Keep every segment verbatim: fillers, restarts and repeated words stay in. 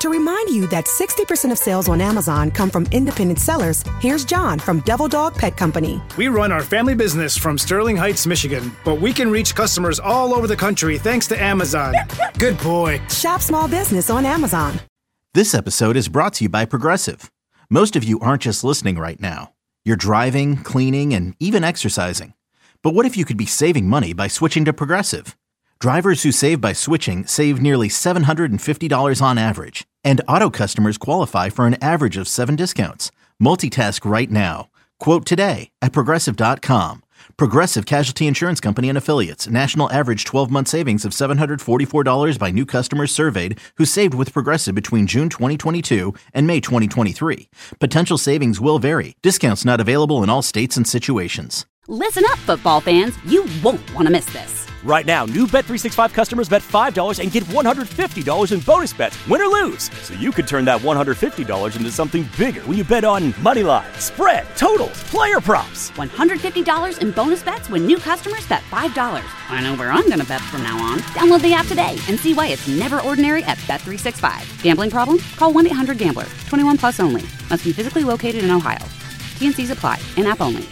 To remind you that sixty percent of sales on Amazon come from independent sellers, here's John from Devil Dog Pet Company. We run our family business from Sterling Heights, Michigan, but we can reach customers all over the country thanks to Amazon. Good boy. Shop small business on Amazon. This episode is brought to you by Progressive. Most of you aren't just listening right now. You're driving, cleaning, and even exercising. But what if you could be saving money by switching to Progressive? Drivers who save by switching save nearly seven hundred fifty dollars on average. And auto customers qualify for an average of seven discounts. Multitask right now. Quote today at Progressive dot com. Progressive Casualty Insurance Company and Affiliates. National average twelve-month savings of seven hundred forty-four dollars by new customers surveyed who saved with Progressive between June twenty twenty-two and May twenty twenty-three. Potential savings will vary. Discounts not available in all states and situations. Listen up, football fans. You won't want to miss this. Right now, new Bet three sixty-five customers bet five dollars and get one hundred fifty dollars in bonus bets, win or lose. So you could turn that one hundred fifty dollars into something bigger when you bet on money line, spread, totals, player props. one hundred fifty dollars in bonus bets when new customers bet five dollars. I know where I'm going to bet from now on. Download the app today and see why it's never ordinary at Bet three sixty-five. Gambling problem? Call one eight hundred gambler. twenty-one plus only. Must be physically located in Ohio. T and Cs apply. In-app only.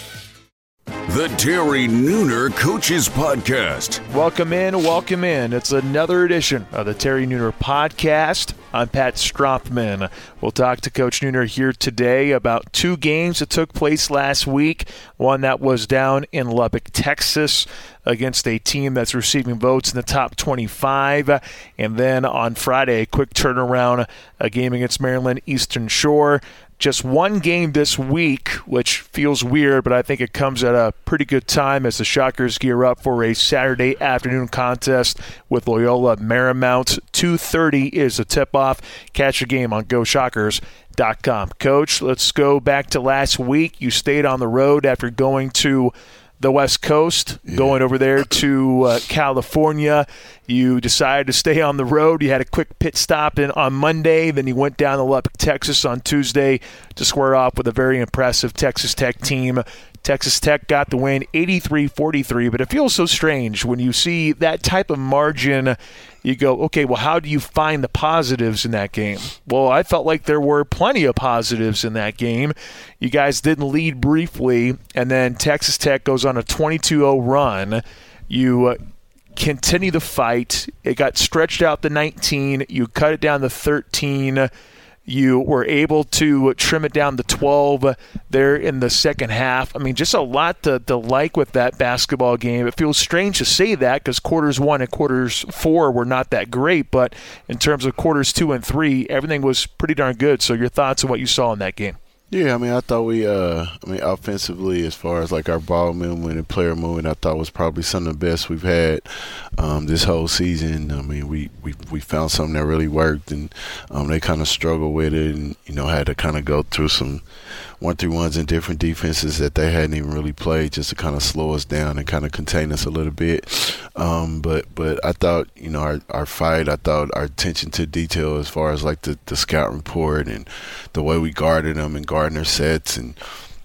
The Terry Nooner Coaches Podcast. Welcome in, welcome in. It's another edition of the Terry Nooner Podcast. I'm Pat Strothman. We'll talk to Coach Nooner here today about two games that took place last week. One that was down in Lubbock, Texas, against a team that's receiving votes in the top twenty-five. And then on Friday, a quick turnaround, a game against Maryland Eastern Shore. Just one game this week, which feels weird, but I think it comes at a pretty good time as the Shockers gear up for a Saturday afternoon contest with Loyola Marymount. two thirty is the tip-off. Catch the game on go shockers dot com. Coach, let's go back to last week. You stayed on the road after going to the West Coast, yeah. going over there to uh, California. You decided to stay on the road. You had a quick pit stop in on Monday. Then you went down to Lubbock, Texas on Tuesday to square off with a very impressive Texas Tech team. Texas Tech got the win eighty-three forty-three, but it feels so strange when you see that type of margin. You go, okay, well, how do you find the positives in that game? Well, I felt like there were plenty of positives in that game. You guys didn't lead briefly, and then Texas Tech goes on a twenty-two oh run. You uh, continue the fight. It got stretched out to nineteen. You cut it down to thirteen. You were able to trim it down to twelve there in the second half. I mean, just a lot to, to like with that basketball game. It feels strange to say that because quarters one and quarters four were not that great, but in terms of quarters two and three, everything was pretty darn good. So your thoughts on what you saw in that game? Yeah, I mean, I thought we, uh, I mean, offensively, as far as like our ball movement and player movement, I thought was probably some of the best we've had um, this whole season. I mean, we, we, we found something that really worked, and um, they kind of struggled with it, and you know, had to kind of go through some one through ones in different defenses that they hadn't even really played, just to kind of slow us down and kind of contain us a little bit. Um, but but I thought, you know, our our fight, I thought our attention to detail as far as like the, the scout report and the way we guarded them and guarding their sets, and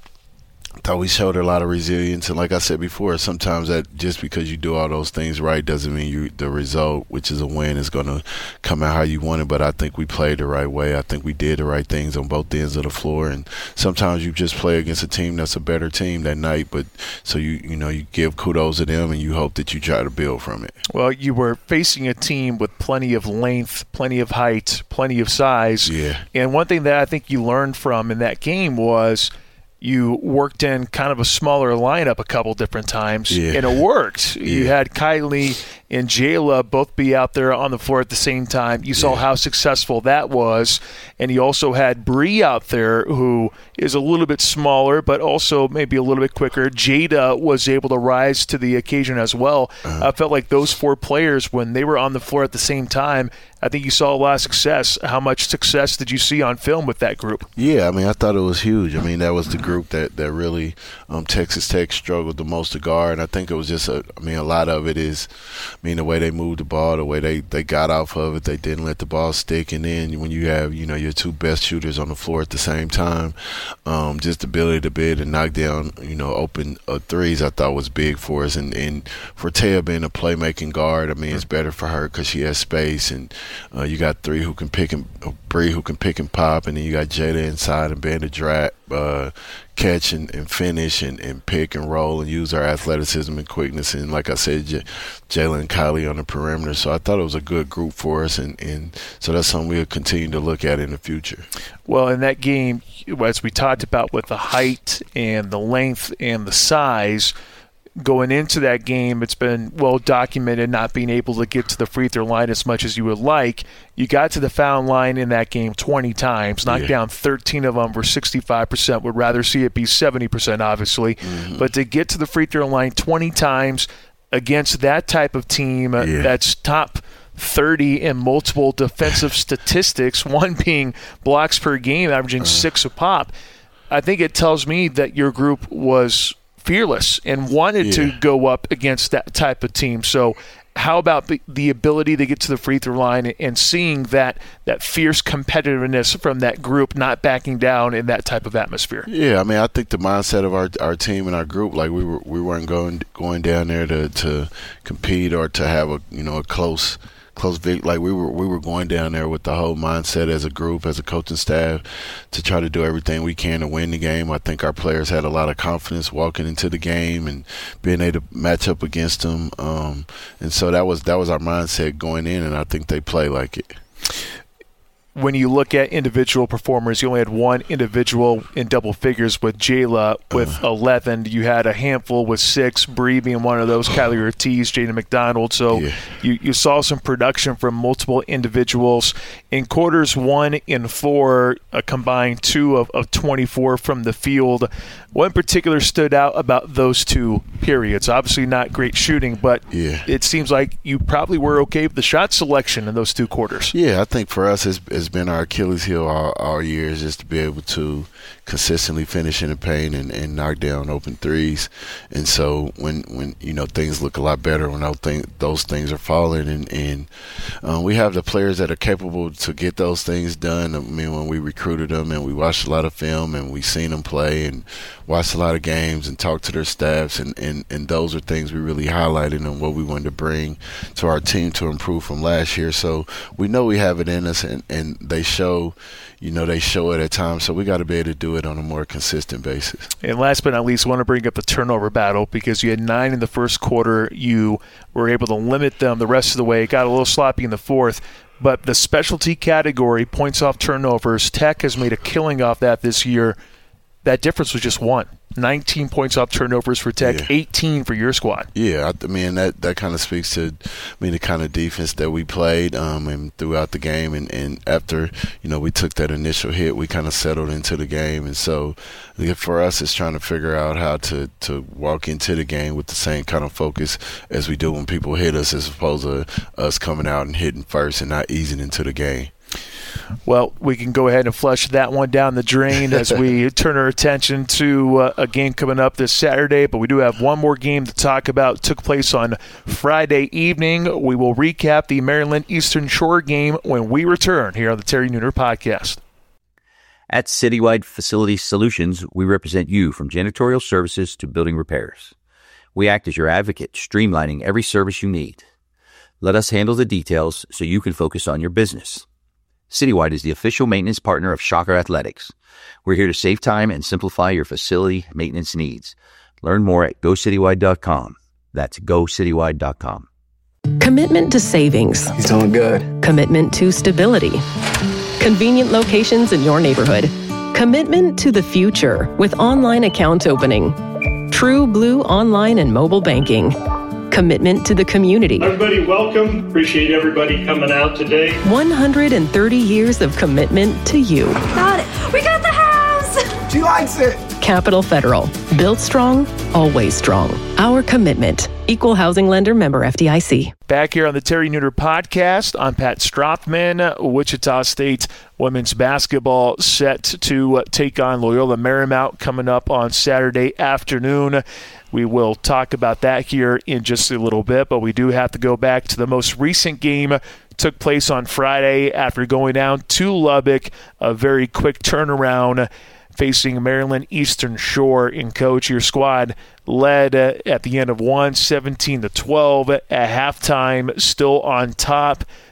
I thought we showed a lot of resilience. And like I said before, sometimes that just because you do all those things right doesn't mean you the result, which is a win, is going to come out how you want it. But I think we played the right way. I think we did the right things on both ends of the floor. And sometimes you just play against a team that's a better team that night. But so you you know you give kudos to them and you hope that you try to build from it. Well, you were facing a team with plenty of length, plenty of height, plenty of size. Yeah. And one thing that I think you learned from in that game was you worked in kind of a smaller lineup a couple different times, yeah. and it worked. Yeah. You had Kylie and Jayla both be out there on the floor at the same time. You saw yeah. how successful that was. And you also had Bree out there, who is a little bit smaller, but also maybe a little bit quicker. Jada was able to rise to the occasion as well. Uh-huh. I felt like those four players, when they were on the floor at the same time, I think you saw a lot of success. How much success did you see on film with that group? Yeah, I mean, I thought it was huge. I mean, that was the group that, that really um, Texas Tech struggled the most to guard. And I think it was just, a, I mean, a lot of it is, I mean, the way they moved the ball, the way they, they got off of it, they didn't let the ball stick. And then when you have, you know, your two best shooters on the floor at the same time, um, just the ability to be able to knock down, you know, open uh, threes, I thought was big for us. And, and for Taya being a playmaking guard, I mean, it's better for her because she has space. And Uh, you got three who can pick and uh, Bree who can pick and pop, and then you got Jada inside and be able to drag, uh, catch and, and finish and, and pick and roll and use our athleticism and quickness. And like I said, J- Jalen and Kylie on the perimeter. So I thought it was a good group for us, and, and so that's something we'll continue to look at in the future. Well, in that game, as we talked about with the height and the length and the size, going into that game, it's been well documented not being able to get to the free throw line as much as you would like. You got to the foul line in that game twenty times, knocked yeah. down thirteen of them for sixty-five percent. Would rather see it be seventy percent, obviously. Mm-hmm. But to get to the free throw line twenty times against that type of team yeah. that's top thirty in multiple defensive statistics, one being blocks per game, averaging uh. six a pop, I think it tells me that your group was fearless and wanted yeah. to go up against that type of team. So how about the, the ability to get to the free throw line and seeing that that fierce competitiveness from that group not backing down in that type of atmosphere? Yeah, I mean, I think the mindset of our our team and our group, like we were we weren't going going down there to, to compete or to have a you know a close close vic. Like we were we were going down there with the whole mindset as a group, as a coaching staff, to try to do everything we can to win the game. I think our players had a lot of confidence walking into the game and being able to match up against them. Um, and so that was that was our mindset going in, and I think they play like it. When you look at individual performers, you only had one individual in double figures with Jayla with uh, eleven. You had a handful with six, Bree being one of those, Kylie Ortiz, Jaden McDonald. So yeah. you, you saw some production from multiple individuals. In quarters one and four, a combined two of, of twenty-four from the field. What in particular stood out about those two periods? Obviously not great shooting, but yeah. it seems like you probably were okay with the shot selection in those two quarters. Yeah, I think for us it's, it's been our Achilles heel all, all year, is just to be able to consistently finish in the paint and, and knock down open threes. And so when, when you know things look a lot better when those, thing, those things are falling, and, and um, we have the players that are capable to get those things done. I mean, when we recruited them and we watched a lot of film and we seen them play and watched a lot of games and talked to their staffs, and, and, and those are things we really highlighted and what we wanted to bring to our team to improve from last year. So we know we have it in us, and, and they show, you know, they show it at times. So we got to be able to do it on a more consistent basis. And last but not least, I want to bring up the turnover battle, because you had nine in the first quarter. You were able to limit them the rest of the way. It got a little sloppy in the fourth. But the specialty category, points off turnovers, Tech has made a killing off that this year. That difference was just one. nineteen points off turnovers for Tech, yeah. eighteen for your squad. Yeah, I mean, that, that kind of speaks to I mean, the kind of defense that we played um, and throughout the game. And, and after, you know, we took that initial hit, we kind of settled into the game. And so for us, it's trying to figure out how to, to walk into the game with the same kind of focus as we do when people hit us, as opposed to us coming out and hitting first and not easing into the game. Well, we can go ahead and flush that one down the drain as we turn our attention to uh, a game coming up this Saturday. But we do have one more game to talk about. It took place on Friday evening. We will recap the Maryland Eastern Shore game when we return here on the Terry Nooner Podcast. At Citywide Facility Solutions, we represent you from janitorial services to building repairs. We act as your advocate, streamlining every service you need. Let us handle the details so you can focus on your business. Citywide is the official maintenance partner of Shocker Athletics. We're here to save time and simplify your facility maintenance needs. Learn more at go citywide dot com. That's go citywide dot com. Commitment to savings. He's doing good. Commitment to stability. Convenient locations in your neighborhood. Commitment to the future with online account opening. True Blue online and mobile banking. Commitment to the community. Everybody, welcome. Appreciate everybody coming out today. one hundred thirty years of commitment to you. Got it. We got the house. She likes it. Capital Federal. Built strong, always strong. Our commitment. Equal housing lender, member F D I C. Back here on the Terry Nooner Podcast, I'm Pat Strothman. Wichita State women's basketball set to take on Loyola Marymount coming up on Saturday afternoon. We will talk about that here in just a little bit, but we do have to go back to the most recent game. Took place on Friday after going down to Lubbock. A very quick turnaround facing Maryland Eastern Shore. And coach, your squad led uh, at the end of one, seventeen to twelve at halftime, still on top.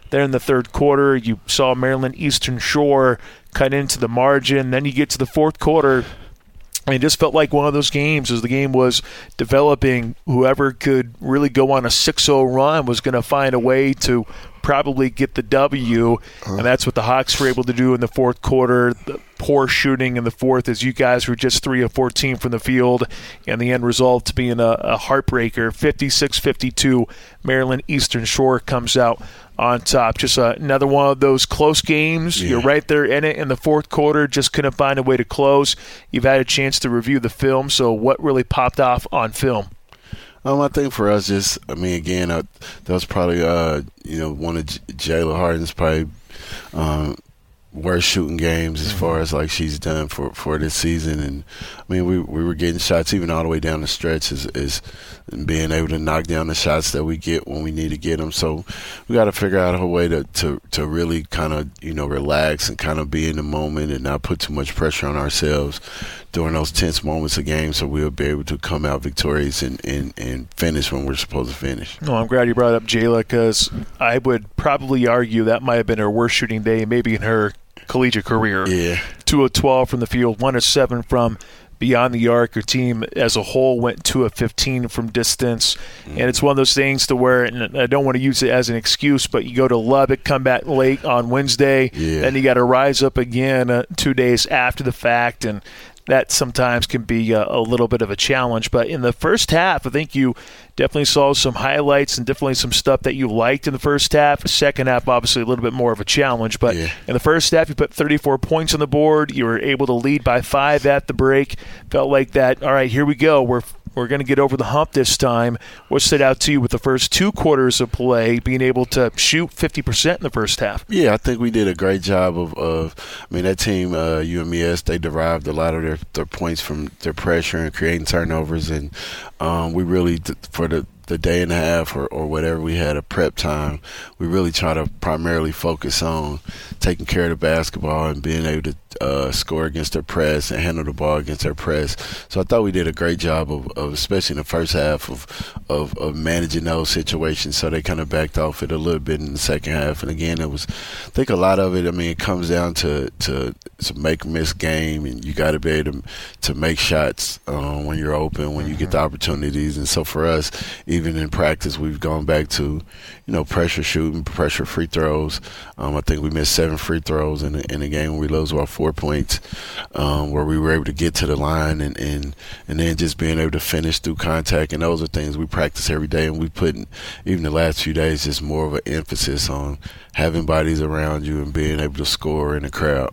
Then in the third quarter, you saw Maryland Eastern Shore cut into the margin. Then you get to the fourth quarter, and it just felt like one of those games as the game was developing. Whoever could really go on a six oh run was going to find a way to probably get the W, and that's what the Hawks were able to do in the fourth quarter. The poor shooting in the fourth as you guys were just three of fourteen from the field, and the end result to being a, a heartbreaker. fifty-six fifty-two, Maryland Eastern Shore comes out on top. Just uh, another one of those close games. Yeah. You're right there in it in the fourth quarter, just couldn't find a way to close. You've had a chance to review the film, so what really popped off on film? Um, I think for us, just I mean, again, uh, that was probably uh, you know one of J- Jayla Harden's probably um, worst shooting games as mm-hmm. far as like she's done for, for this season. And I mean, we we were getting shots even all the way down the stretch, is is being able to knock down the shots that we get when we need to get them. So we got to figure out a way to to, to really kind of you know relax and kind of be in the moment and not put too much pressure on ourselves during those tense moments of games, so we'll be able to come out victorious and, and, and finish when we're supposed to finish. No, I'm glad you brought up Jayla, because I would probably argue that might have been her worst shooting day maybe in her collegiate career. Yeah. two of twelve from the field, one of seven from beyond the arc. Your team as a whole went two of fifteen from distance. Mm-hmm. And it's one of those things to where, and I don't want to use it as an excuse, but you go to Lubbock, come back late on Wednesday, yeah. then you got to rise up again uh, two days after the fact, and that sometimes can be a, a little bit of a challenge. But in the first half, I think you definitely saw some highlights and definitely some stuff that you liked in the first half. The second half, obviously, a little bit more of a challenge. But yeah. in the first half, you put thirty-four points on the board. You were able to lead by five at the break. Felt like that, all right, here we go. We're We're going to get over the hump this time. What stood out to you with the first two quarters of play, being able to shoot fifty percent in the first half? Yeah, I think we did a great job of, of I mean, that team, uh, U M E S, they derived a lot of their, their points from their pressure and creating turnovers. And um, we really, for the the day and a half or, or whatever we had a prep time, we really try to primarily focus on taking care of the basketball and being able to uh, score against their press and handle the ball against their press. So I thought we did a great job of, of especially in the first half of, of of managing those situations. So they kind of backed off it a little bit in the second half. And again, it was, I think a lot of it, I mean, it comes down to to it's a make or miss game, and you got to be able to, to make shots uh, when you're open, when you get the opportunities. And so for us, even in practice, we've gone back to, you know, pressure shooting, pressure free throws. Um, I think we missed seven free throws in the, in the game where we lost about four points, um, where we were able to get to the line and, and, and then just being able to finish through contact. And those are things we practice every day, and we put in, even the last few days, just more of an emphasis on having bodies around you and being able to score in the crowd.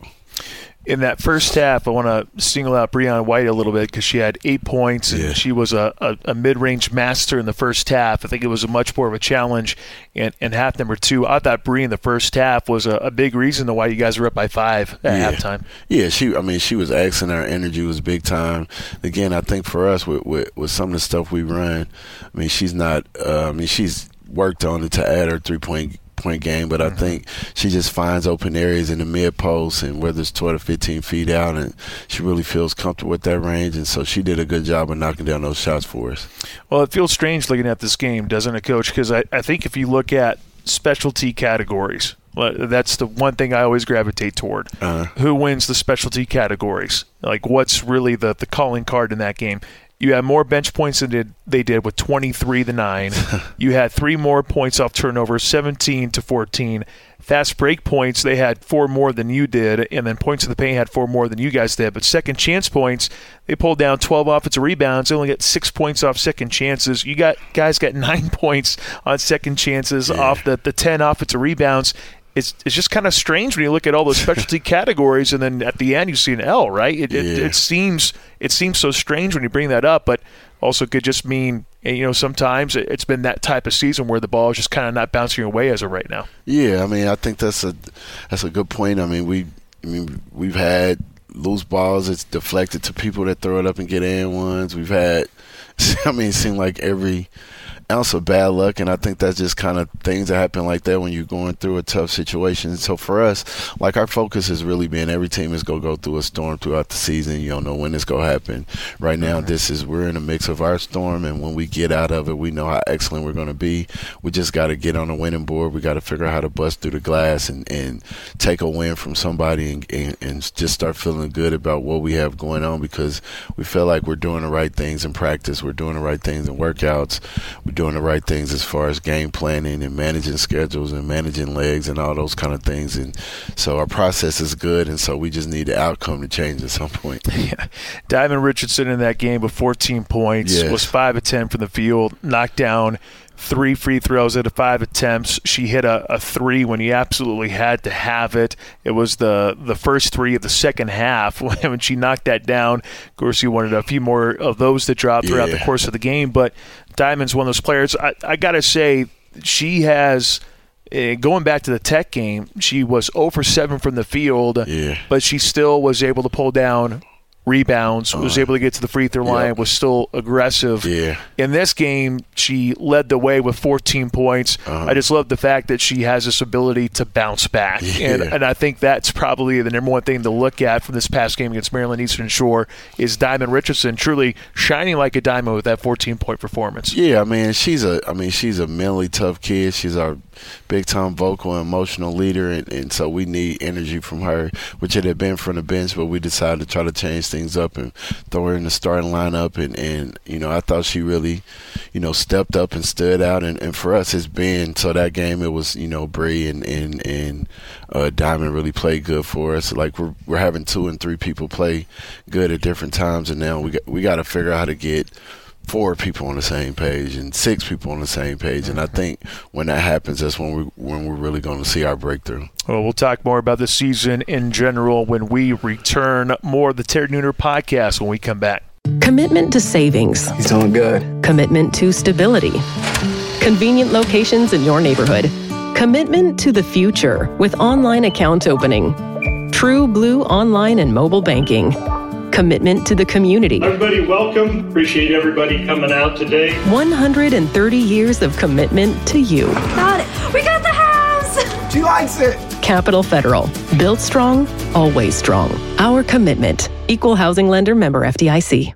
In that first half, I want to single out Breon White a little bit because she had eight points and yeah. she was a, a, a mid-range master in the first half. I think it was a much more of a challenge in, in half number two. I thought Bree in the first half was a, a big reason to why you guys were up by five at yeah. halftime. Yeah, she. I mean, she was excellent. Her energy was big time. Again, I think for us with, with, with some of the stuff we run, I mean, she's not. Uh, I mean, she's worked on it to add her three-point point game, but I think she just finds open areas in the mid post, and whether it's twelve to fifteen feet out, and she really feels comfortable with that range, and so she did a good job of knocking down those shots for us. Well, it feels strange looking at this game, doesn't it, Coach? Because I, I think if you look at specialty categories, that's the one thing I always gravitate toward. Uh-huh. Who wins the specialty categories? Like, what's really the, the calling card in that game? You had more bench points than did, they did with twenty-three to nine. You had three more points off turnovers, seventeen to fourteen. Fast break points, they had four more than you did, and then points in the paint had four more than you guys did. But second chance points, they pulled down twelve offensive rebounds. They only got six points off second chances. You got guys got nine points on second chances yeah. off the, the ten offensive rebounds. It's it's just kind of strange when you look at all those specialty categories, and then at the end you see an L, right? It, yeah. it it seems it seems so strange when you bring that up, but also could just mean, you know, sometimes it's been that type of season where the ball is just kind of not bouncing away as of right now. Yeah, I mean, I think that's a that's a good point. I mean, we I mean we've had loose balls that's deflected to people that throw it up and get in ones. We've had, I mean, it seemed like every. ounce of bad luck, and I think that's just kind of things that happen like that when you're going through a tough situation. So for us, like our focus has really been every team is going to go through a storm throughout the season. You don't know when it's going to happen. Right now, mm-hmm. this is we're in a mix of our storm, and when we get out of it, we know how excellent we're going to be. We just got to get on the winning board. We got to figure out how to bust through the glass and, and take a win from somebody and, and, and just start feeling good about what we have going on, because we feel like we're doing the right things in practice. We're doing the right things in workouts. We're doing the right things as far as game planning and managing schedules and managing legs and all those kind of things. And so our process is good, and so we just need the outcome to change at some point. Yeah. Diamond Richardson in that game with fourteen points, yes. was five of ten from the field, knocked down three free throws out of five attempts. She hit a, a three when he absolutely had to have it. It was the, the first three of the second half when she knocked that down. Of course, he wanted a few more of those to drop throughout yeah. the course of the game. But Diamond's one of those players. I, I got to say, she has uh, – going back to the Tech game, she was zero for seven from the field, yeah. but she still was able to pull down – rebounds, uh, was able to get to the free throw line, yep. was still aggressive. Yeah. In this game, she led the way with fourteen points. Uh-huh. I just love the fact that she has this ability to bounce back. Yeah. And and I think that's probably the number one thing to look at from this past game against Maryland Eastern Shore is Diamond Richardson truly shining like a diamond with that fourteen-point performance. Yeah, I mean, she's a I mean, she's a mentally tough kid. She's our big-time vocal and emotional leader, and, and so we need energy from her, which it had been from the bench, but we decided to try to change things up and throw her in the starting lineup. And, and you know, I thought she really, you know, stepped up and stood out. And, and for us, it's been so that game it was, you know, Bree and and and uh, Diamond really played good for us. Like we're we're having two and three people play good at different times, and now we got we got to figure out how to get four people on the same page and six people on the same page. And I think when that happens, that's when, we, when we're really going to see our breakthrough. Well, we'll talk more about the season in general when we return. More of the Terry Nooner podcast when we come back. Commitment to savings. He's doing good. Commitment to stability. Convenient locations in your neighborhood. Commitment to the future with online account opening. True Blue online and mobile banking. Commitment to the community. Everybody, welcome. Appreciate everybody coming out today. one hundred thirty years of commitment to you. Got it. We got the house. She likes it. Capital Federal. Built strong, always strong. Our commitment. Equal housing lender, member F D I C.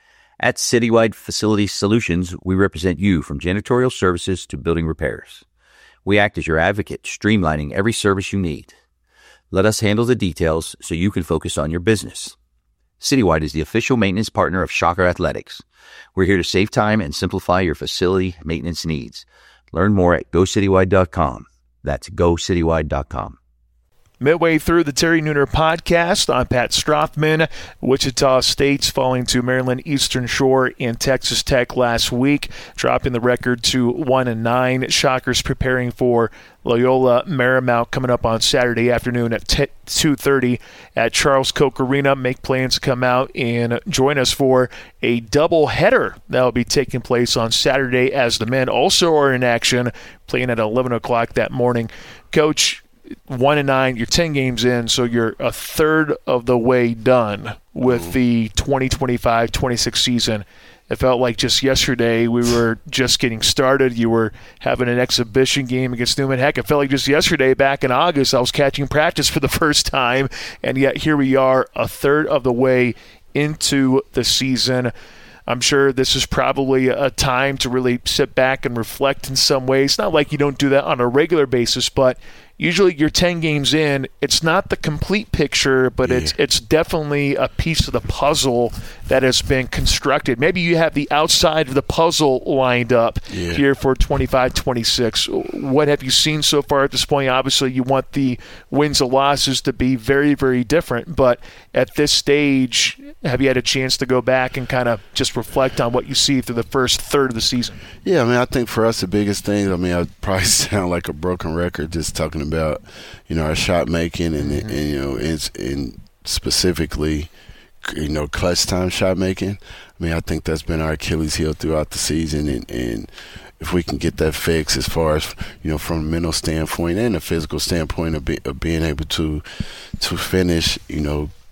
At Citywide Facility Solutions, we represent you from janitorial services to building repairs. We act as your advocate, streamlining every service you need. Let us handle the details so you can focus on your business. Citywide is the official maintenance partner of Shocker Athletics. We're here to save time and simplify your facility maintenance needs. Learn more at go citywide dot com. That's go citywide dot com. Midway through the Terry Nooner podcast, I'm Pat Strothman. Wichita State's falling to Maryland Eastern Shore and Texas Tech last week, dropping the record to one and nine. Shockers preparing for Loyola Marymount coming up on Saturday afternoon at two thirty at Charles Koch Arena. Make plans to come out and join us for a double header that will be taking place on Saturday as the men also are in action, playing at eleven o'clock that morning. Coach, one and nine, you're ten games in, so you're a third of the way done with the twenty twenty-five twenty-six season. It felt like just yesterday we were just getting started. You were having an exhibition game against Newman. Heck, it felt like just yesterday back in August I was catching practice for the first time, and yet here we are a third of the way into the season. I'm sure this is probably a time to really sit back and reflect in some ways. Not like you don't do that on a regular basis, but usually you're ten games in. It's not the complete picture, but yeah. it's it's definitely a piece of the puzzle that has been constructed. Maybe you have the outside of the puzzle lined up yeah. here for twenty-five twenty-six. What have you seen so far at this point? Obviously, you want the wins and losses to be very, very different, but at this stage, have you had a chance to go back and kind of just reflect on what you see through the first third of the season? Yeah, I mean, I think for us the biggest thing, I mean, I probably sound like a broken record just talking about, you know, our shot making and, mm-hmm. and you know, it's in specifically, you know, clutch time shot making. I mean, I think that's been our Achilles heel throughout the season, and, and if we can get that fixed as far as, you know, from a mental standpoint and a physical standpoint of, be, of being able to to finish, you know,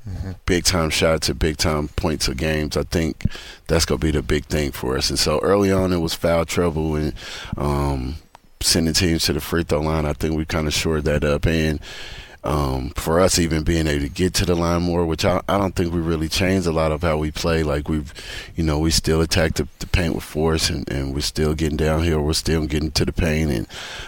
mm-hmm. big-time shots at big-time points of games, I think that's going to be the big thing for us. And so early on it was foul trouble and um, sending teams to the free throw line. I think we kind of shored that up. And Um, for us even being able to get to the line more, which I, I don't think we really changed a lot of how we play. Like we've, you know, we still attack the, the paint with force and, and we're still getting downhill. We're still getting to the paint and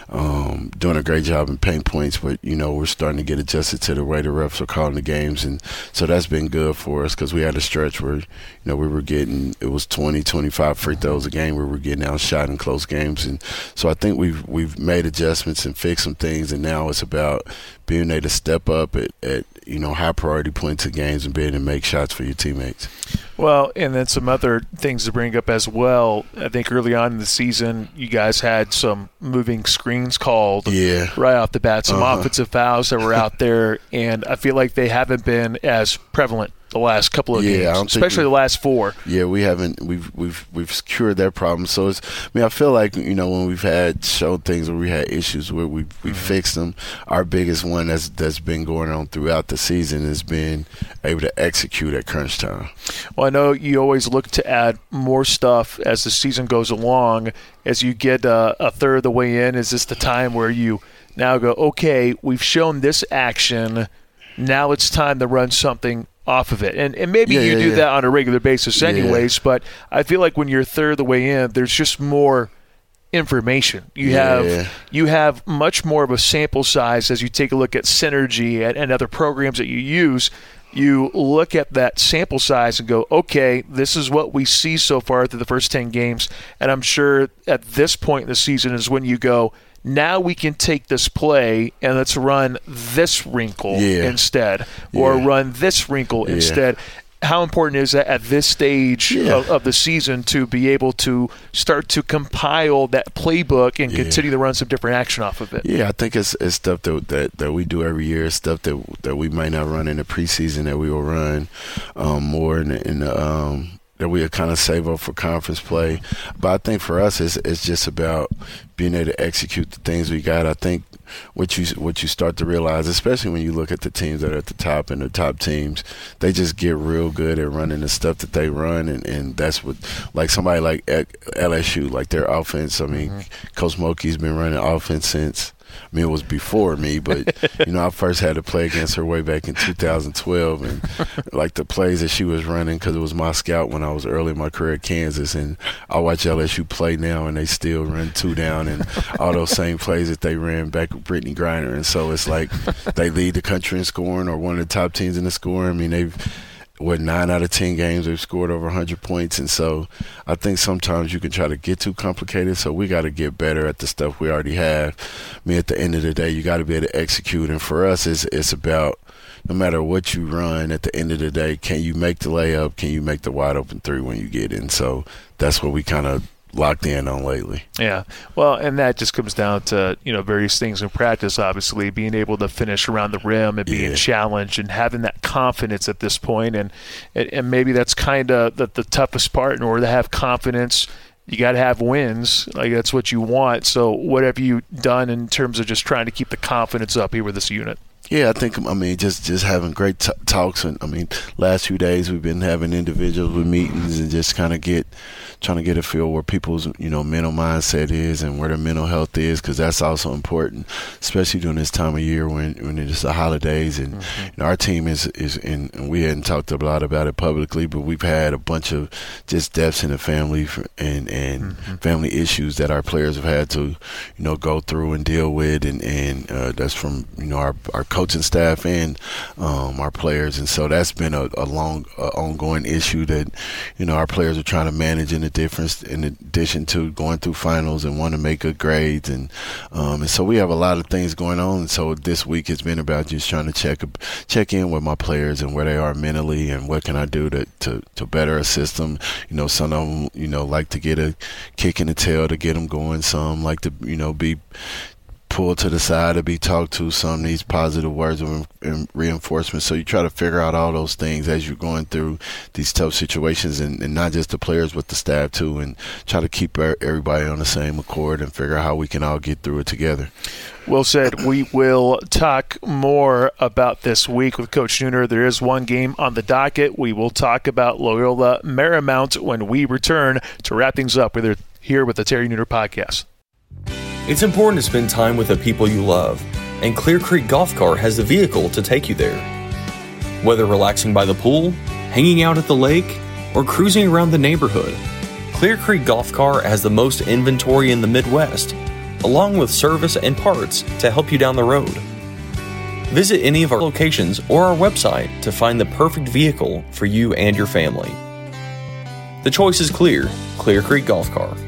um, doing a great job in paint points. But, you know, we're starting to get adjusted to the way the refs are calling the games. And so that's been good for us because we had a stretch where, you know, we were getting, it was twenty, twenty-five free throws a game where we were getting outshot in close games. And so I think we've, we've made adjustments and fixed some things. And now it's about being able to step up at, at you know high priority points of games and being able to make shots for your teammates. Well, and then some other things to bring up as well. I think early on in the season, you guys had some moving screens called yeah. right off the bat, some uh-huh. offensive fouls that were out there, and I feel like they haven't been as prevalent the last couple of yeah, games, especially we, the last four. Yeah, we haven't. We've we've we've secured that problem. So it's. I mean, I feel like you know when we've had shown things where we had issues where we we mm-hmm. fixed them. Our biggest one that's that's been going on throughout the season has been able to execute at crunch time. Well, I know you always look to add more stuff as the season goes along. As you get uh, a third of the way in, is this the time where you now go, okay, we've shown this action, now it's time to run something off of it? And and maybe yeah, you yeah, do yeah. that on a regular basis anyways, yeah. but I feel like when you're a third of the way in, there's just more information. You yeah. have you have much more of a sample size as you take a look at Synergy and, and other programs that you use. You look at that sample size and go, okay, this is what we see so far through the first ten games. And I'm sure at this point in the season is when you go, now we can take this play and let's run this wrinkle yeah. instead, or yeah. run this wrinkle yeah. instead. How important is that at this stage yeah. of, of the season to be able to start to compile that playbook and yeah. continue to run some different action off of it? Yeah, I think it's, it's stuff that, that that we do every year, stuff that that we might not run in the preseason that we will run um, more in the, in the um, that we'll kind of save up for conference play. But I think for us, it's it's just about being able to execute the things we got. I think what you what you start to realize, especially when you look at the teams that are at the top and the top teams, they just get real good at running the stuff that they run, and, and that's what, like somebody like L S U, like their offense. I mean, mm-hmm. Coach Mulkey's been running offense since. I mean, it was before me, but, you know, I first had to play against her way back in two thousand twelve. And, like, the plays that she was running, because it was my scout when I was early in my career at Kansas. And I watch L S U play now, and they still run two down and all those same plays that they ran back with Brittany Griner. And so it's like they lead the country in scoring, or one of the top teams in the scoring. I mean, they've – what, nine out of ten games they've scored over one hundred points. And so I think sometimes you can try to get too complicated, so we got to get better at the stuff we already have. I mean, at the end of the day, you got to be able to execute. And for us, it's, it's about no matter what you run, at the end of the day, can you make the layup? Can you make the wide open three when you get in? So that's what we kind of locked in on lately. Yeah. Well, and that just comes down to, you know, various things in practice, obviously, being able to finish around the rim and being yeah. challenged and having that confidence at this point. And and maybe that's kind of the, the toughest part. In order to have confidence, you got to have wins. Like, that's what you want. So what have you done in terms of just trying to keep the confidence up here with this unit? Yeah, I think, I mean, just, just having great t- talks. And, I mean, last few days we've been having individuals with meetings and just kind of get, trying to get a feel where people's, you know, mental mindset is and where their mental health is, because that's also important, especially during this time of year when, when it's the holidays. And mm-hmm. you know, our team is, is in, and we hadn't talked a lot about it publicly, but we've had a bunch of just deaths in the family and, and mm-hmm. family issues that our players have had to, you know, go through and deal with. And, and uh, that's from, you know, our, our coaching staff and um, our players. And so that's been a, a long, uh, ongoing issue that, you know, our players are trying to manage in the difference, in addition to going through finals and want to make good grades. And, um, and so we have a lot of things going on. And so this week has been about just trying to check, check in with my players and where they are mentally and what can I do to, to, to better assist them. You know, some of them, you know, like to get a kick in the tail to get them going. Some like to, you know, be pulled to the side to be talked to, some needs positive words of reinforcement. So you try to figure out all those things as you're going through these tough situations, and, and not just the players but the staff too, and try to keep everybody on the same accord and figure out how we can all get through it together. Well said. We will talk more about this week with Coach Nooner. There is one game on the docket. We will talk about Loyola Marymount when we return to wrap things up. We're here with the Terry Nooner Podcast. It's important to spend time with the people you love, and Clear Creek Golf Cart has the vehicle to take you there. Whether relaxing by the pool, hanging out at the lake, or cruising around the neighborhood, Clear Creek Golf Cart has the most inventory in the Midwest, along with service and parts to help you down the road. Visit any of our locations or our website to find the perfect vehicle for you and your family. The choice is clear. Clear Creek Golf Cart.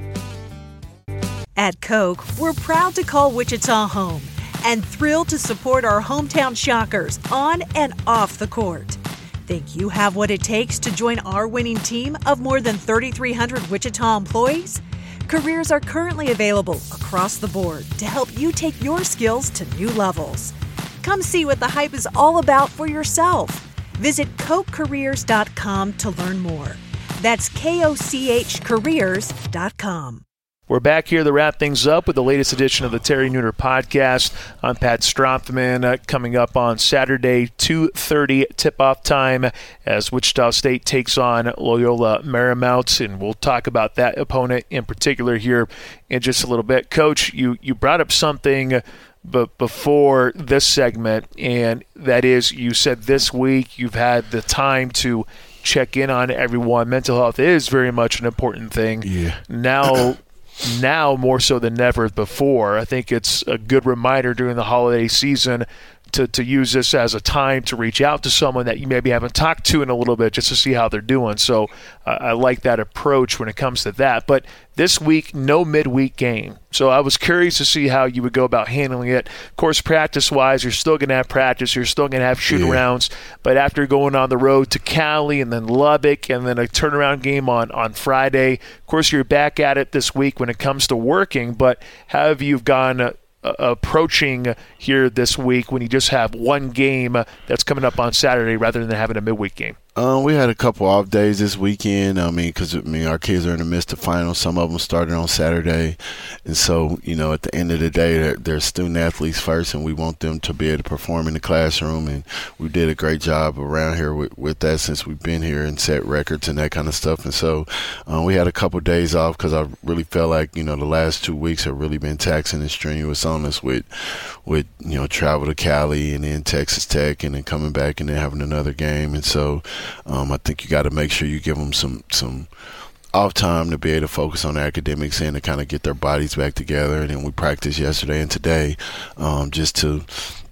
At Coke, we're proud to call Wichita home and thrilled to support our hometown Shockers on and off the court. Think you have what it takes to join our winning team of more than thirty-three hundred Wichita employees? Careers are currently available across the board to help you take your skills to new levels. Come see what the hype is all about for yourself. Visit coke careers dot com to learn more. That's K O C H careers dot com. We're back here to wrap things up with the latest edition of the Terry Nooner Podcast. I'm Pat Strothman. Uh, coming up on Saturday, two thirty tip-off time as Wichita State takes on Loyola Marymount, and we'll talk about that opponent in particular here in just a little bit. Coach, you, you brought up something but before this segment, and that is you said this week you've had the time to check in on everyone. Mental health is very much an important thing. Yeah. Now... Now more so than ever before, I think it's a good reminder during the holiday season to, to use this as a time to reach out to someone that you maybe haven't talked to in a little bit just to see how they're doing. So uh, I like that approach when it comes to that. But this week, no midweek game. So I was curious to see how you would go about handling it. Of course, practice-wise, you're still going to have practice. You're still going to have shoot-arounds. Yeah. But after going on the road to Cali and then Lubbock and then a turnaround game on, on Friday, of course, you're back at it this week when it comes to working. But how have you gone uh, Uh, approaching here this week when you just have one game that's coming up on Saturday rather than having a midweek game? Um, we had a couple off days this weekend. I mean, because I mean, our kids are in the midst of finals. Some of them started on Saturday. And so, you know, at the end of the day, they're, they're student athletes first, and we want them to be able to perform in the classroom. And we did a great job around here with, with that since we've been here and set records and that kind of stuff. And so um, we had a couple days off because I really felt like, you know, the last two weeks have really been taxing and strenuous on us with, with you know, travel to Cali and then Texas Tech and then coming back and then having another game. And so Um, I think you got to make sure you give them some some off time to be able to focus on academics and to kind of get their bodies back together. And then we practiced yesterday and today um, just to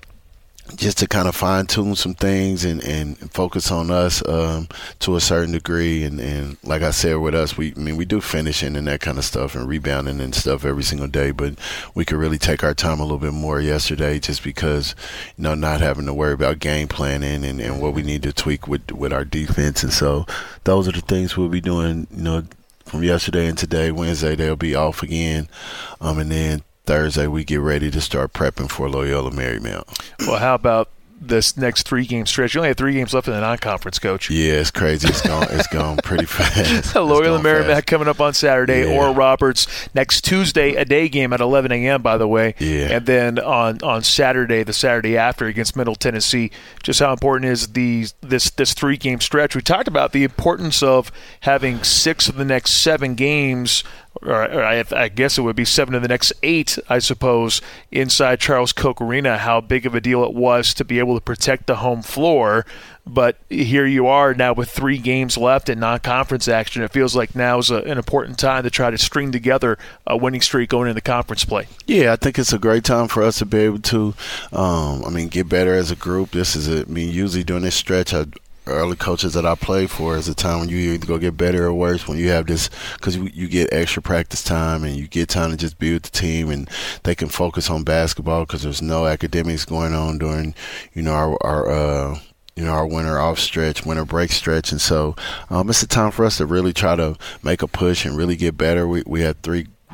just to kind of fine tune some things and, and focus on us um, to a certain degree. And, and like I said, with us, we I mean we do finishing and that kind of stuff and rebounding and stuff every single day, but we could really take our time a little bit more yesterday just because, you know, not having to worry about game planning and, and what we need to tweak with with our defense. And so those are the things we'll be doing, you know, from yesterday and today. Wednesday they'll be off again, um, and then Thursday we get ready to start prepping for Loyola Marymount. Well, how about this next three-game stretch? You only have three games left in the non-conference, Coach. Yeah, it's crazy. It's gone. It's gone pretty fast. Loyola Marymount coming up on Saturday. Yeah. Oral Roberts next Tuesday, a day game at eleven a.m., by the way. Yeah. And then on, on Saturday, the Saturday after, against Middle Tennessee. Just how important is the this this three-game stretch? We talked about the importance of having six of the next seven games, or, or I, I guess it would be seven of the next eight, I suppose, inside Charles Koch Arena, how big of a deal it was to be able to protect the home floor. But here you are now with three games left in non-conference action. It feels like now is a, an important time to try to string together a winning streak going into conference play. Yeah, I think it's a great time for us to be able to, um, I mean, get better as a group. This is, a, I mean, usually during this stretch, I early coaches that I play for is a time when you either go get better or worse when you have this, because you, you get extra practice time and you get time to just be with the team and they can focus on basketball because there's no academics going on during, you know, our, our uh, you know, our winter off stretch, winter break stretch. And so um, it's a time for us to really try to make a push and really get better. We, we had three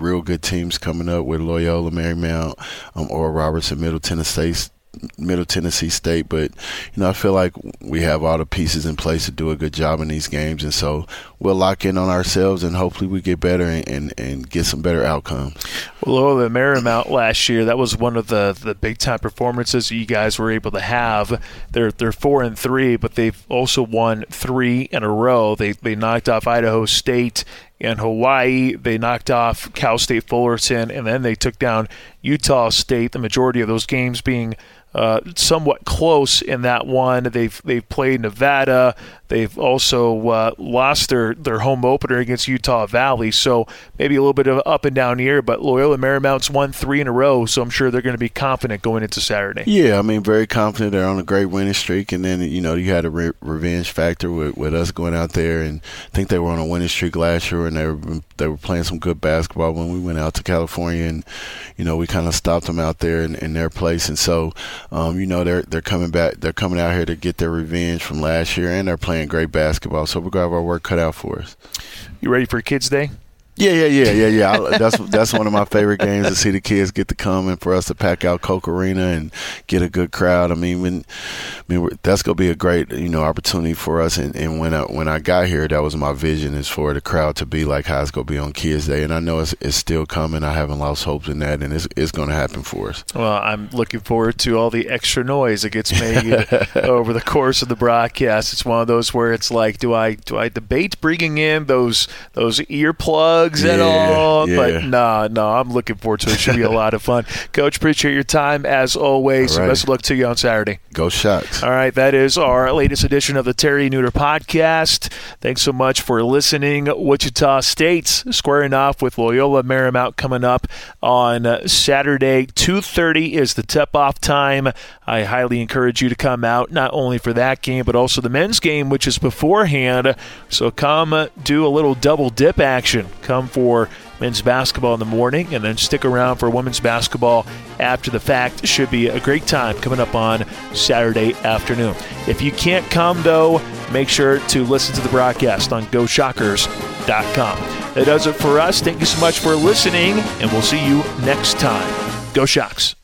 real good teams coming up with Loyola Marymount, um, Oral Roberts, and Middle Tennessee Middle Tennessee State, but you know I feel like we have all the pieces in place to do a good job in these games, and so we'll lock in on ourselves and hopefully we get better and, and, and get some better outcomes. Well, Loyola Marymount last year, that was one of the, the big time performances you guys were able to have. They're they're four and three, but they've also won three in a row. They they knocked off Idaho State and Hawaii. They knocked off Cal State Fullerton, and then they took down Utah State. The majority of those games being Uh, somewhat close in that one. They've they've played Nevada. They've also uh, lost their, their home opener against Utah Valley. So maybe a little bit of up and down here, but Loyola Marymount's won three in a row, so I'm sure they're going to be confident going into Saturday. Yeah, I mean, very confident. They're on a great winning streak, and then, you know, you had a re- revenge factor with, with us going out there, and I think they were on a winning streak last year, and they were, they were playing some good basketball when we went out to California, and, you know, we kind of stopped them out there in, in their place, and so Um, you know, they're they're coming back. They're coming out here to get their revenge from last year, and they're playing great basketball. So we're gonna have our work cut out for us. You ready for Kids Day? Yeah, yeah, yeah, yeah, yeah. I, that's that's one of my favorite games, to see the kids get to come and for us to pack out Coke Arena and get a good crowd. I mean, when, I mean we're, that's gonna be a great, you know, opportunity for us. And, and when I when I got here, that was my vision, is for the crowd to be like how it's gonna be on Kids Day. And I know it's it's still coming. I haven't lost hopes in that, and it's it's gonna happen for us. Well, I'm looking forward to all the extra noise that gets made over the course of the broadcast. It's one of those where it's like, do I do I debate bringing in those those earplugs at yeah, all? Yeah. But no, no, I'm looking forward to it. It should be a lot of fun. Coach, appreciate your time as always. Right. Best of luck to you on Saturday. Go Sharks. All right, that is our latest edition of the Terry Nooner Podcast. Thanks so much for listening. Wichita State's squaring off with Loyola Marymount coming up on Saturday. two thirty is the tip-off time. I highly encourage you to come out, not only for that game, but also the men's game, which is beforehand. So come do a little double dip action. Come for men's basketball in the morning, and then stick around for women's basketball after the fact. Should be a great time coming up on Saturday afternoon. If you can't come, though, make sure to listen to the broadcast on go shockers dot com. That does it for us. Thank you so much for listening, and we'll see you next time. Go Shocks.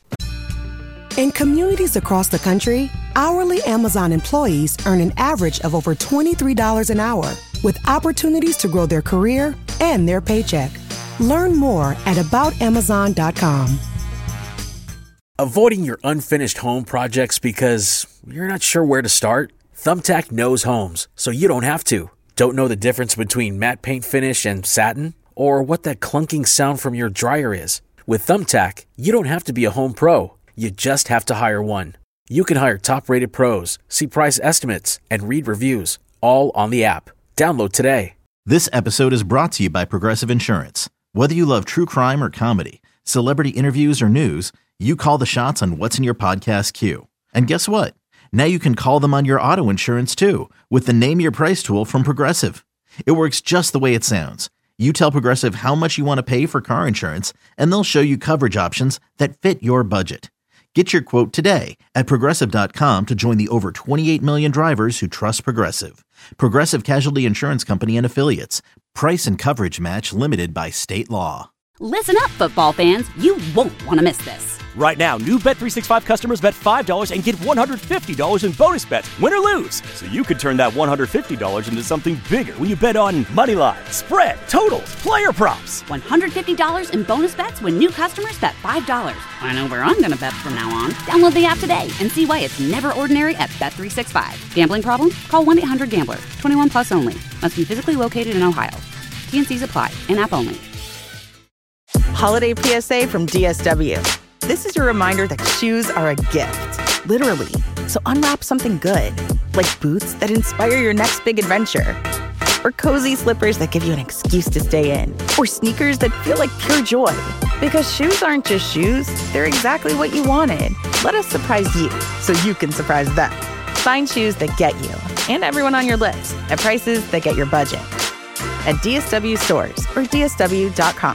In communities across the country, hourly Amazon employees earn an average of over twenty-three dollars an hour, with opportunities to grow their career and their paycheck. Learn more at about amazon dot com. Avoiding your unfinished home projects because you're not sure where to start? Thumbtack knows homes, so you don't have to. Don't know the difference between matte paint finish and satin? Or what that clunking sound from your dryer is? With Thumbtack, you don't have to be a home pro. You just have to hire one. You can hire top-rated pros, see price estimates, and read reviews, all on the app. Download today. This episode is brought to you by Progressive Insurance. Whether you love true crime or comedy, celebrity interviews or news, you call the shots on what's in your podcast queue. And guess what? Now you can call them on your auto insurance too, with the Name Your Price tool from Progressive. It works just the way it sounds. You tell Progressive how much you want to pay for car insurance, and they'll show you coverage options that fit your budget. Get your quote today at Progressive dot com to join the over twenty-eight million drivers who trust Progressive. Progressive Casualty Insurance Company and Affiliates. Price and coverage match limited by state law. Listen up, football fans. You won't want to miss this. Right now, new Bet three sixty-five customers bet five dollars and get one hundred fifty dollars in bonus bets, win or lose. So you could turn that one hundred fifty dollars into something bigger when you bet on money line, spread, totals, player props. one hundred fifty dollars in bonus bets when new customers bet five dollars. I know where I'm going to bet from now on. Download the app today and see why it's never ordinary at Bet three sixty-five. Gambling problem? Call one eight hundred gambler. twenty-one plus only. Must be physically located in Ohio. T N Cs apply. In-app only. Holiday P S A from D S W. This is your reminder that shoes are a gift, literally. So unwrap something good, like boots that inspire your next big adventure, or cozy slippers that give you an excuse to stay in, or sneakers that feel like pure joy. Because shoes aren't just shoes, they're exactly what you wanted. Let us surprise you so you can surprise them. Find shoes that get you and everyone on your list at prices that get your budget. At D S W stores or D S W dot com.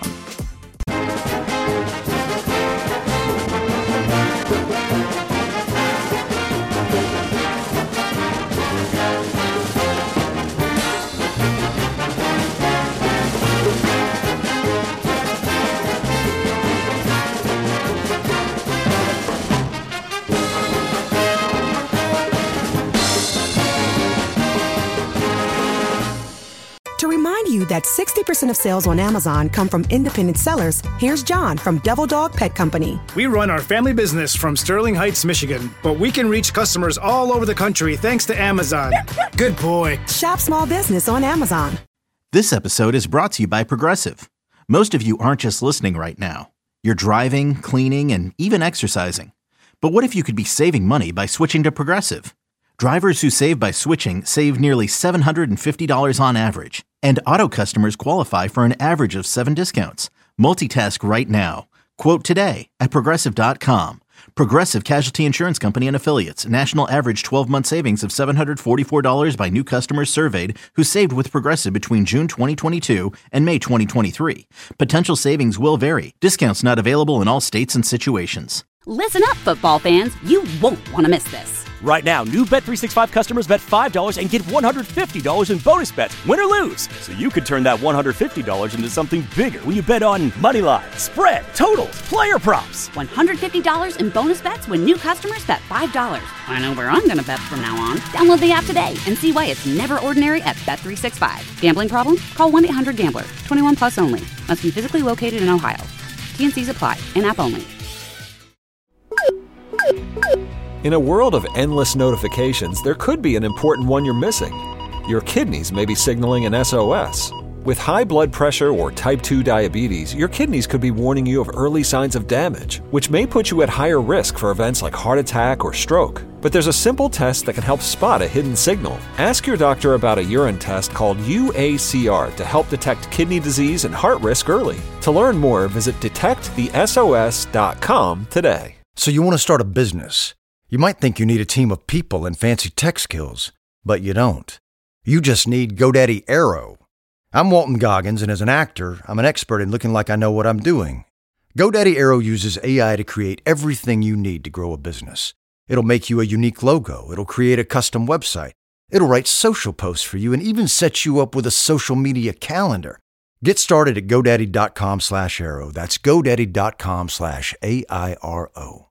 you that sixty percent of sales on Amazon come from independent sellers, here's John from Devil Dog Pet Company. We run our family business from Sterling Heights, Michigan, but we can reach customers all over the country thanks to Amazon. Good boy. Shop small business on Amazon. This episode is brought to you by Progressive. Most of you aren't just listening right now. You're driving, cleaning, and even exercising. But what if you could be saving money by switching to Progressive? Drivers who save by switching save nearly seven hundred fifty dollars on average, and auto customers qualify for an average of seven discounts. Multitask right now. Quote today at Progressive dot com. Progressive Casualty Insurance Company and Affiliates. National average twelve-month savings of seven hundred forty-four dollars by new customers surveyed who saved with Progressive between June twenty twenty-two and May twenty twenty-three. Potential savings will vary. Discounts not available in all states and situations. Listen up, football fans. You won't want to miss this. Right now, new Bet three sixty-five customers bet five dollars and get one hundred fifty dollars in bonus bets, win or lose. So you could turn that one hundred fifty dollars into something bigger when you bet on money line, spread, totals, player props. one hundred fifty dollars in bonus bets when new customers bet five dollars. I know where I'm going to bet from now on. Download the app today and see why it's never ordinary at Bet three sixty-five. Gambling problem? Call one eight hundred gambler. twenty-one plus only. Must be physically located in Ohio. T and C's apply. In-app only. In a world of endless notifications, there could be an important one you're missing. Your kidneys may be signaling an S O S. With high blood pressure or type two diabetes, your kidneys could be warning you of early signs of damage, which may put you at higher risk for events like heart attack or stroke. But there's a simple test that can help spot a hidden signal. Ask your doctor about a urine test called U A C R to help detect kidney disease and heart risk early. To learn more, visit detect the S O S dot com today. So you want to start a business. You might think you need a team of people and fancy tech skills, but you don't. You just need GoDaddy Aero. I'm Walton Goggins, and as an actor, I'm an expert in looking like I know what I'm doing. GoDaddy Aero uses A I to create everything you need to grow a business. It'll make you a unique logo. It'll create a custom website. It'll write social posts for you and even set you up with a social media calendar. Get started at GoDaddy dot com slash Aero. That's GoDaddy dot com slash A I R O.